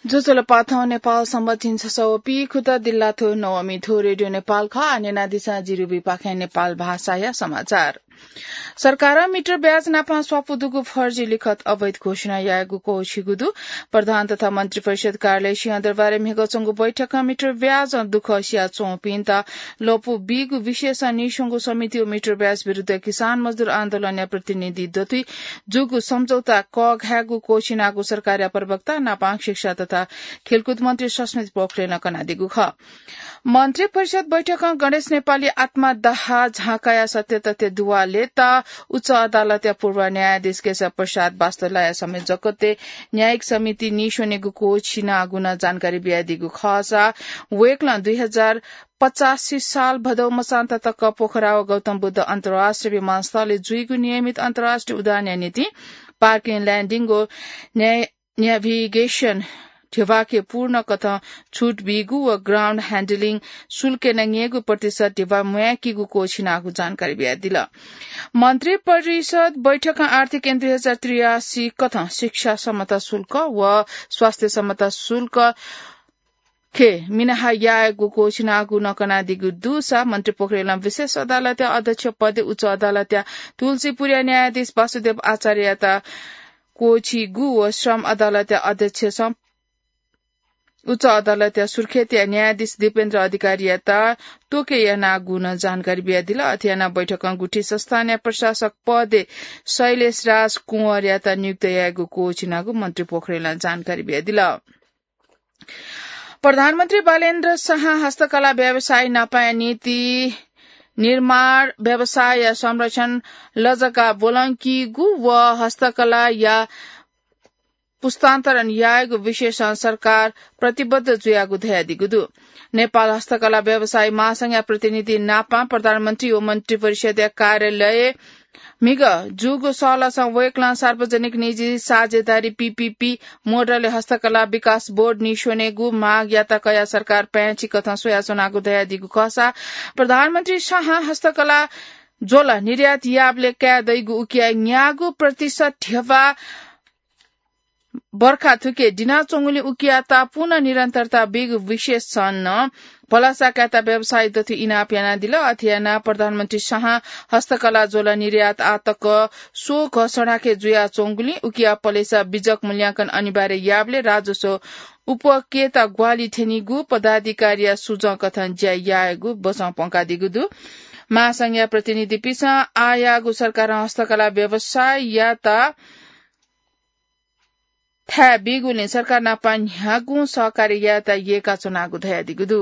जोसोल पाथौ नेपाल सम्बन्धिन सौपी खुत दिल्लाथो नवमी थो रेडियो नेपाल ख आनेना दिशा जिरुबी पाखे नेपाल भाषा या समाचार सरकार मिटर ब्याज नापा स्वापुदुगु फर्जी लिखत अवैध घोषणा यागुको छिगुदु प्रधान तथा मन्त्री परिषद कार्यालय सिंहदरबार मेघचंगु बैठकमा मिटर ब्याज दुख सिया चोपिन्ता लोपु बिगु विशेष निशंगु समिति मिटर ब्याज विरुद्ध किसान मजदूर आन्दोलन प्रतिनिधि दतुई जुगु सम्झौता क घ्यागु कोशिनागु सरकार प्रवक्ता नापाङ शिक्षा तथा खेलकुद मन्त्री सस्मित पोखरेल कनादिगु ख मन्त्री परिषद बैठकमा गणेश नेपाली आत्मदाह झाकाया सत्य तथ्य दुवाले ता उच्च अदालत पूर्व न्यायाधीश केशव प्रसाद वास्तवलाय समेत जगते न्यायिक समिति निशोनेगुको छिना गुना जानकारी बियादिगु खसा वेक्ला 2085 साल भदौ मसान्त तक पोखरा गौतम बुद्ध अन्तर्राष्ट्रिय विमानस्थलले जुइगु नियमित अन्तर्राष्ट्रिय उडान नीति पार्किङ ल्याण्डिङको नेभिगेशन ठेवाके पूर्ण कथा छूट बिगु व ग्राउण्ड ह्यान्डलिङ शुल्क नंगेगु प्रतिशत ठेवा म्याकीगु कोछिनागु जानकारी बिया दिल मन्त्री परिषद बैठकमा आर्थिक 2083 कथा शिक्षा समता शुल्क व स्वास्थ्य समता शुल्क के मिनाहा यागु कोछिनागु नकनादिगु दुसा मन्त्री पोखरेल विशेष अदालत अध्यक्ष पदे उच्च अदालत तुलसीपुरिया न्यायाधीश वासुदेव आचार्यता कोछिगु व श्रम अदालत अध्यक्ष उच्च अदालत सुर्खेतिया न्यायाधीश दीपेन्द्र अधिकारीता तोकेयना गुण जानकारी बिया दिल अथियाना बैठकमा गुठी स्थानीय प्रशासक पदे शैलेश राज कुंवर याता नियुक्त यागु कोचिनागु मन्त्री पोखरेल जानकारी बिया दिल प्रधानमन्त्री बालेन्द्र शाह हस्तकला व्यवसाय नपाए नीति निर्माण व्यवसाय संरक्षण लजका बोलंकीगु व हस्तकला या पुस्तान्तरण यागु विशेष सरकार प्रतिबद्ध जुयागु धयादिगुदु नेपाल हस्तकला व्यवसाय महासंघ प्रतिनिधि नापा प्रधानमन्त्री व मन्त्री परिषद कार्यालय मिग जुगु सहल संवेकला सार्वजनिक निजी साझेदारी पीपीपी मोडल हस्तकला विकास बोर्ड निशोनेगु माग याताकया सरकार पैंची कथा सोया सोनागु दयादिगु खसा प्रधानमन्त्री शाह हस्तकला जोला निर्यात याबले क्या दैगु उकिया न्यागु प्रतिशत ठेवा बर्खा थुके डिना चोंगुली उकियाता पुनः निरन्तरता बिग विशेष छन् पलासाकाता व्यवसाय दथि इनाप्याना दिल अथियाना प्रधानमन्त्री शाह हस्तकला जोला निर्यात आतक सो घोषणाके जुया चोंगुली उकिया पलेसा बिजक मूल्याङ्कन अनिवार्य याबले राजस्व उपकेता ग्वाली थेनिगु पदाधिकारी सुज कथन ज्या यागु बसौं पंकादिगुदु महासंघीय प्रतिनिधि पिसा आयागु सरकार हस्तकला व्यवसाय याता था बिगुले सरकार नापा न्यागु सहकारी याता येका चुनागु धयादिगुदु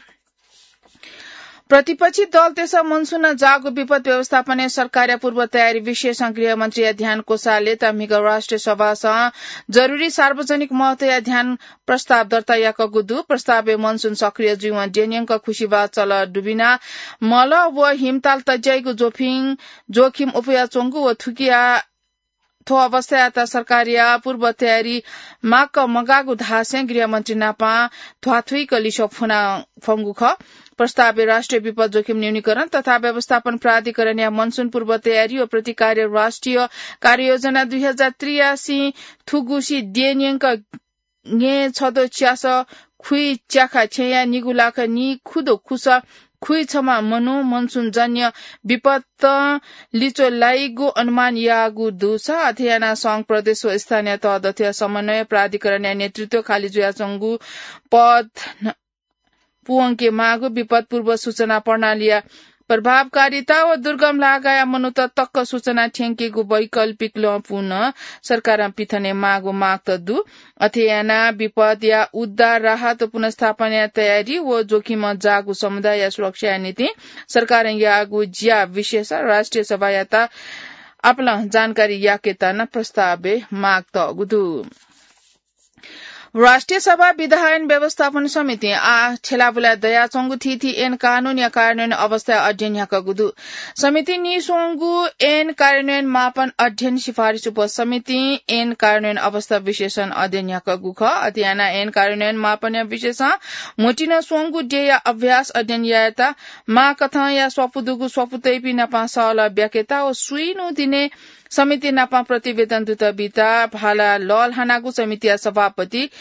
प्रतिपक्षी दल त्यसो मनसुन जागु विपद व्यवस्थापन सरकार पूर्व तयारी विशेष गृह मन्त्री ध्यान कोषाले तमिग राष्ट्रिय सभामा जरूरी सार्वजनिक महत्व ध्यान प्रस्ताव दर्ता याकगुदु प्रस्ताव मनसुन सक्रिय जीवन डेनियंक खुशीबा चल डुबिना मल व हिमताल तज्याइगु जोखिम उपया चोंगु व थुकिया थो अवस्था याता सरकारिया पूर्व तयारी माक मगागु धासे गृह मन्त्री नापा थ्वाथुई कलिसो फुना फंगुख प्रस्ताव राष्ट्रिय विपद जोखिम न्यूनीकरण तथा व्यवस्थापन प्राधिकरण या मनसुन पूर्व तयारी व प्रतिकार्य राष्ट्रिय कार्ययोजना 2083 थुगुसी डेनियंक गे छदो च्यास खुई च्याखा छेया निगुलाख नि खुदो खुस खुई छमा मनो मनसुन जन्य विपद लिचो लाइगु अनुमान यागु दुसा अध्ययना संघ प्रदेश व स्थानीय तह समन्वय प्राधिकरण या नेतृत्व खाली जुयाचंगु पद पुवंके मागु विपद पूर्व सूचना प्रणाली प्रभावकारिता व दुर्गम लगाया मनुत तक्क सूचना ठेंकेगु वैकल्पिक ल पुनः सरकार पिथने मागु माग तदु अध्ययना विपद या उद्धार राहत पुनर्स्थापना तयारी व जोखिम जागु समुदाय या सुरक्षा नीति सरकार यागु ज्या विशेष राष्ट्रिय सभा याता आपला जानकारी याकेता न प्रस्तावे माग तगुदु राष्ट्रिय सभा विधायन व्यवस्थापन समिति छेलाबुला दया चोंगु थी एन कानून या कार्यान्वयन अवस्था अध्ययन याकगुदु समिति निसोंगु एन कार्यान्वयन मापन अध्ययन सिफारिश उप समिति एन कार्यान्वयन अवस्था विशेषण अध्ययन याकगु ख अध्ययना एन कार्यान्वयन मापन या विशेषण मोटिन सोंगु डे या अभ्यास अध्ययन याता मा कथा या स्वपुदुगु स्वपुतैपि नपा सल व्याख्याता ओ सुइनु दिने समिति नापा प्रतिवेदन दुत बिता भाला लल हानागु समिति सभापति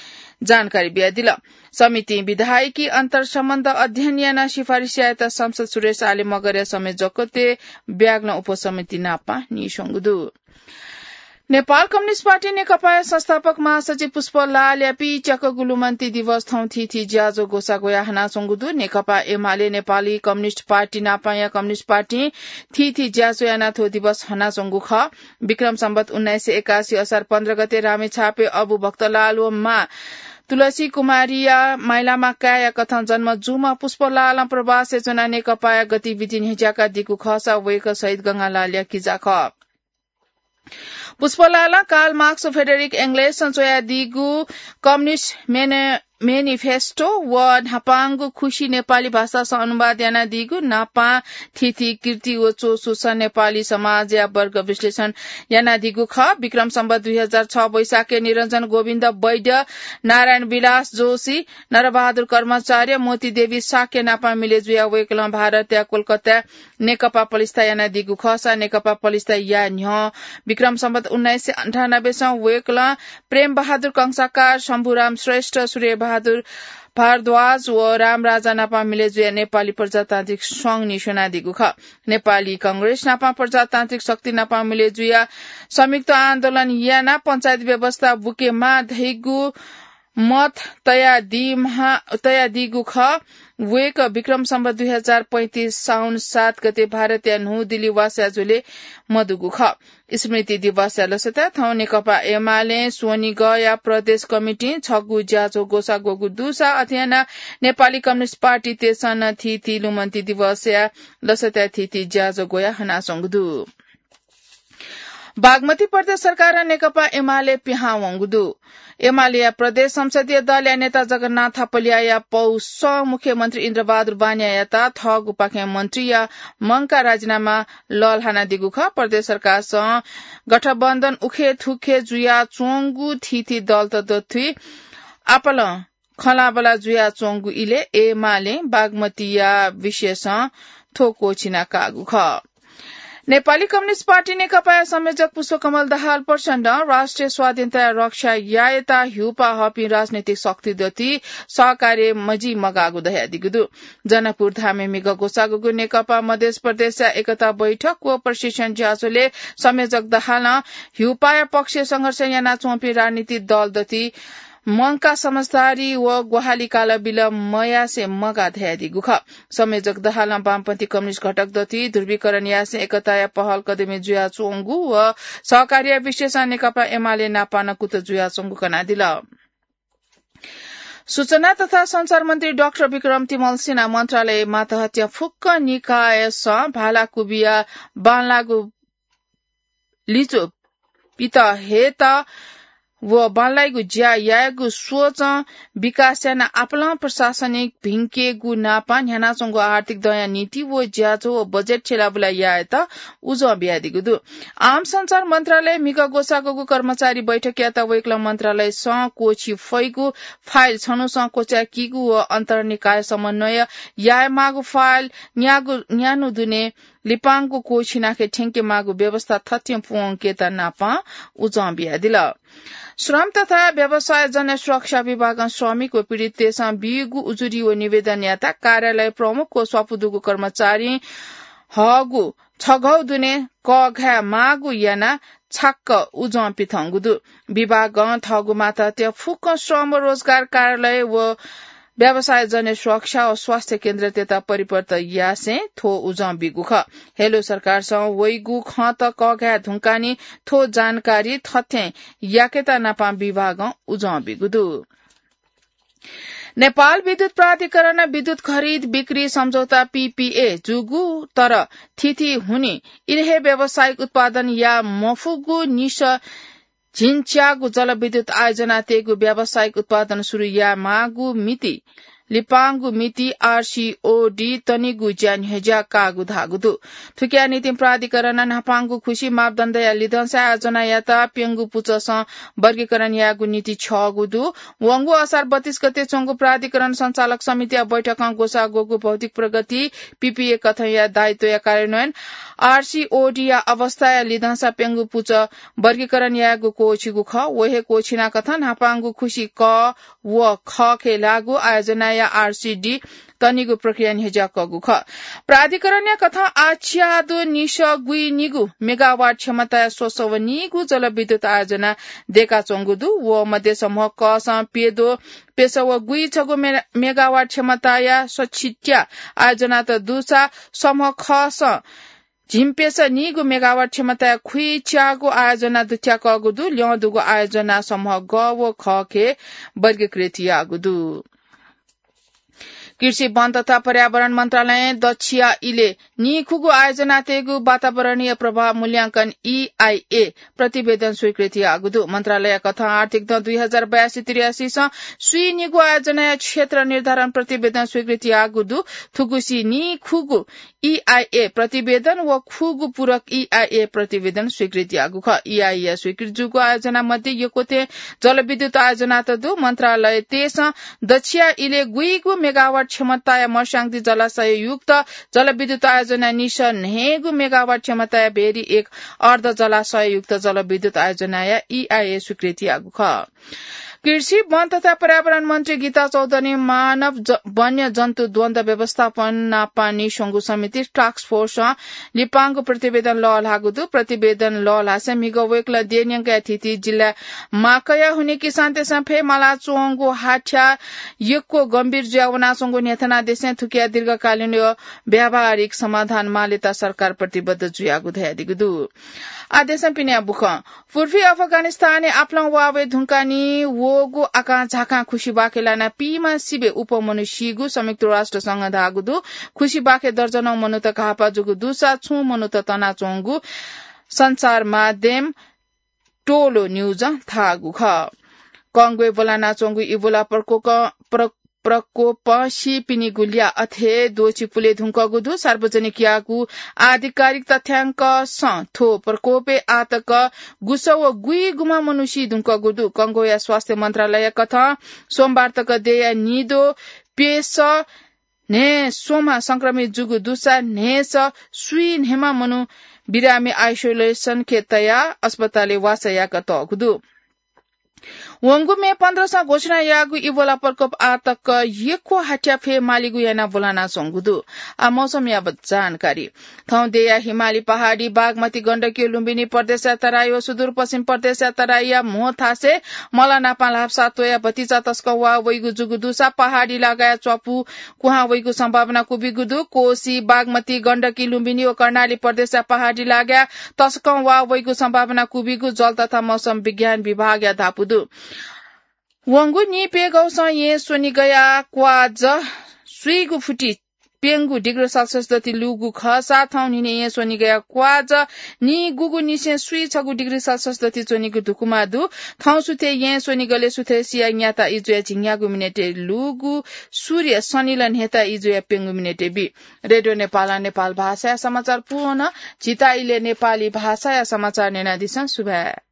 जानकारी बिया दिल समिति विधायकी अंतर सम्बन्ध अध्ययन याना सिफारिश याता संसद सुरेश आले मगरे समेत जकोते ब्याग्न उपसमिति नापा निसंगुदु नेपाल कम्युनिस्ट पार्टी नेकपा संस्थापक महासचिव पुष्पलाल यापी चक गुलुमन्ती दिवस थौथी ज्याजो गोसा गोया हना संगुदु नेकपा एमाले नेपाली कम्युनिस्ट पार्टी नापाया कम्युनिस्ट पार्टी थी ज्याजो याना थो दिवस हना संगु ख विक्रम सम्वत 1981 असार 15 गते रामेछापे अबु भक्तलाल मा तुलसी कुमारिया माइलामा काया कथन जन्म जुमा पुष्पलाल प्रवास योजना नेकपा गतिविधि निजाका दिगु खसा वेक सहित गंगालाल किजा ख Pushpalal Karl Marx Frederick Engels संचोया दिगु कम्युनिस्ट मेनिफेस्टो व नापांगु खुशी नेपाली भाषा स अनुवाद याना दिगु नापा थिथि कीर्ति व चोसुसा नेपाली समाज या वर्ग विश्लेषण याना दिगु ख विक्रम सम्वत 2006 वैशाखे निरञ्जन गोविन्द वैद्य नारायण विलास जोशी नरबहादुर कर्मचार्य मोती देवी साक्य नापा मिलेजुया वेकल भारत या कोलकाता नेकपा पलिस्ता याना दिगु खसा नेकपा पलिस्ता या न्ह विक्रम सम्वत 1998 स वेकल प्रेम बहादुर कंसाकार शम्भुराम श्रेष्ठ सूर्य बहादुर भारद्वाज व राम राजा नापा मिलेजुया नेपाली प्रजातान्त्रिक संघ निशोना दिगु ख नेपाली कांग्रेस नापा प्रजातान्त्रिक शक्ति नापा मिलेजुया संयुक्त आन्दोलन याना पञ्चायत व्यवस्था बुकेमा धैगु मत तया दिगु ख वेक विक्रम सम्वत 2035 साउन 7 गते भारतीय नु दिल्ली वास्याजुले मधुगु ख स्मृति दिवस लसता थौ नेकपा एमाले सोनी गया प्रदेश कमिटी छगु ज्याजो गोसा गोगु दुसा अध्ययना नेपाली कम्युनिस्ट पार्टी तेसन थी लुमन्ती दिवस लसता थी ज्याजो गोया हना संगदु बागमती प्रदेश सरकार नेकपा एमाले पिहा वंगुदु एमाले प्रदेश संसदीय दल या नेता जगन्नाथ थापलिया या पौष मुख्यमन्त्री इन्द्रबहादुर बानिया याता थग उपाख्या मन्त्री या मंगका राजीनामा ललहाना दिगुख प्रदेश सरकार गठबन्धन उखे थुखे जुया चोंगु थी दल तथि आपल खलाबला जुया चोंगु इले एमाले बागमती या विशेष थोको छिना कागु ख नेपाली कम्युनिस्ट पार्टी नेकपा संयोजक पुष्पकमल दाहाल प्रचण्ड राष्ट्रिय स्वाधीनता रक्षा यायता ह्युपा हपी राजनैतिक शक्ति दति सहकार्य मजी मगागु दया दिगुदु जनकपुर धामे मिग गोसागुगु नेकपा मध्य प्रदेश एकता बैठक व प्रशिक्षण ज्यासोले संयोजक दाहाल ह्युपा पक्ष संघर्ष याना चोपी राजनीति दल दति मंगका समझदारी व गुहाली काला बिल मया से मगा धयादी गुख संयोजक दहाल वामपन्थी कम्युनिस्ट घटक दति ध्रुवीकरण यासे एकता या पहल कदमी जुया चोंगु व सहकार्य विशेष नेकपा एमाले नापान कुत जुया चोंगु कना दिल सूचना तथा संचार मन्त्री डाक्टर विक्रम तिमल सिन्हा मन्त्रालय मातहत्या फुक्क निकाय स भाला कुबिया बानलागु लिचो पिता हेता व बानलाइगु ज्या यागु सोच विकास याना आपला प्रशासनिक भिंकेगु नापा न्यानाचंगु आर्थिक दया नीति व ज्याजो व बजेट छेलाबुला यायता उजो ब्यादिगुदु आम संचार मन्त्रालय मिगा गोसागुगु कर्मचारी बैठक याता वेक्ला मन्त्रालय स कोछि फैगु फाइल छनु स कोचा किगु व अन्तर निकाय समन्वय याय मागु फाइल न्यानु दुने लिपाङको कोछिनाखे ठेंके मागु व्यवस्था थत्यम पुङ केता नापा उजो ब्यादिल श्रम तथा व्यवसाय जन सुरक्षा विभाग श्रमिक व पीड़ित तेसा बिगु उजुरी व निवेदन याता कार्यालय प्रमुख को स्वापुदुगु कर्मचारी हगु छगौ दुने कघा मागु याना छक्क उजो पिथंगुदु विभाग थगु माता त्या फुक श्रम रोजगार कार्यालय व व्यवसाय जन सुरक्षा और स्वास्थ्य केन्द्र तेता परिवर्तन यासे थो उजं बिगुख हेलो सरकार स वैगु ख त कघा धुंकानी थो जानकारी थथे याकेता नापा विभाग उजं बिगुदु नेपाल विद्युत प्राधिकरण विद्युत खरीद बिक्री सम्झौता पीपीए जुगु तर थिथि हुने इरहे व्यावसायिक उत्पादन या मफुगु निश झिन्च्यागु जलविद्युत आयोजना तेगु व्यावसायिक उत्पादन शुरू या मागु मिति लिपांगु मिति RCOD तनिगु ज्यान हेजा कागु धागुदु थुकिया नीति प्राधिकरण नापांगु खुशी मापदण्ड या लिदंसा आयोजना याता पेंगु पुचस वर्गीकरण यागु नीति 6 गुदु वंगु असार 32 गते चंगु प्राधिकरण संचालक समिति बैठक गोसा गोगु भौतिक प्रगति PPA कथन या दायित्व या कार्यान्वयन RCOD या अवस्था या लिदंसा पेंगु पुच वर्गीकरण यागु कोचिगु ख वहे कोचिना कथन हापांगु खुशी क व ख के लागु आयोजना या RCD तनिगु प्रक्रिया निजा कगु ख प्राधिकरण या कथा आच्यादो निश गुई निगु मेगावाट क्षमता सोसव निगु जलविद्युत आयोजना देका चंगुदु व मध्य समूह क स पेदो पेसव गुई छगु मेगावाट क्षमता या सचित्या आयोजना त दुसा समूह ख स झिम्पेस निगु मेगावाट क्षमता खुई च्यागु आयोजना दुच्या कगुदु ल्यदुगु आयोजना समूह ग व ख के वर्गीकृत यागुदु कृषि वन तथा पर्यावरण मंत्रालय दक्षिया इले निखुगु आयोजना तेगु वातावरणीय प्रभाव मूल्यांकन EIA प्रतिवेदन स्वीकृति आगुदु मंत्रालय कथा आर्थिक 2082-83 स सुई निगु आयोजना क्षेत्र निर्धारण प्रतिवेदन स्वीकृति आगुदु थुगुसी निखुगु EIA प्रतिवेदन व खुगु पूरक EIA प्रतिवेदन स्वीकृति आगु ख EIA स्वीकृत जुगु आयोजना मध्ये यकोते जलविद्युत आयोजना तदु मंत्रालय तेस दक्षिया इले गुईगु मेगावाट क्षमता या मर्साङदी जलाशय युक्त जलविद्युत आयोजना निशन हेगु मेगावाट क्षमता भेरी एक अर्ध जलाशय युक्त जलविद्युत आयोजना या EIA स्वीकृति आगु ख कृषि वन तथा पर्यावरण मन्त्री गीता चौधरी मानव वन्य जन्तु द्वन्द व्यवस्थापन नापानी संघु समिति टास्क फोर्स लिपांगु प्रतिवेदन लल हागुदु प्रतिवेदन लल हासे मिगवेकला देन्यंका थिति जिल्ला माकया हुने किसानते सफे मला चोंगु हाठ्या यको गम्भीर ज्यावना संघु नेथना देशे थुकिया दीर्घकालीन व्यावहारिक समाधान मालेता सरकार प्रतिबद्ध जुयागु धयादिगुदु आदेश पिन्या बुख पूर्वी अफगानिस्तान आपलं वावे धुंकानी वोगु आका झाका खुशी बाकेलाना पीमा सिबे उपमनुष्यगु संयुक्त राष्ट्र संघ धागुदु खुशी बाके दर्जनौ मनुत कापा जुगु दुसा छु मनुत तना चोंगु संचार माध्यम टोलो न्यूज थागु ख कांगवे बोलाना चोंगु इबोला प्रकोप सिपिनी गुलिया अथे दोची पुले धुंकगुदु सार्वजनिक यागु आधिकारिक तथ्याङ्क स थो प्रकोपे आतक गुसव गुई गुमा मनुष्य धुंकगुदु कंगोया स्वास्थ्य मन्त्रालय कथा सोमबार तक देया निदो पेस ने सोमा संक्रमित जुगु दुसा नेस सुई नेमा मनु बिरामी आइसोलेसन खेतया अस्पताले वासया कतगुदु वंगु में 15 सा घोषणा यागु इबोला प्रकोप आतक यको हट्या फे मालिगु याना बोलाना संगुदु आ मौसम यावत जानकारी थौ देया हिमाली पहाडी बागमती गण्डकी लुम्बिनी प्रदेश तराई सुदूर पश्चिम प्रदेश तराई मोथासे मलाना पालाप सातोया भतिजा तस्कवा वैगु जुगु दुसा पहाडी लगाया चपु कुहा वैगु सम्भावना कुबिगुदु कोसी बागमती गण्डकी लुम्बिनी ओ कर्णाली प्रदेश पहाडी लाग्या तस्कवा वैगु सम्भावना कुबिगु जल तथा मौसम विज्ञान विभाग या धापुदु वंगु नि पेगौस ये सोनि गया क्वाज सुइगु फुटी पेंगु डिग्री सेल्सियस दति लुगु ख साथौ नि ये सोनि गया क्वाज नि गुगु निसे सुइ छगु डिग्री सेल्सियस दति चोनिगु दुकुमा दु थौ सुथे ये सोनि गले सुथे सिया न्याता इजुया जिंग्यागु मिनेटे लुगु सूर्य सनिलन हेता इजुया पेंगु मिनेटे बि रेडियो नेपाल भाषा समाचार पूर्ण चिताइले नेपाली भाषा या समाचार नेना दिसन सुभा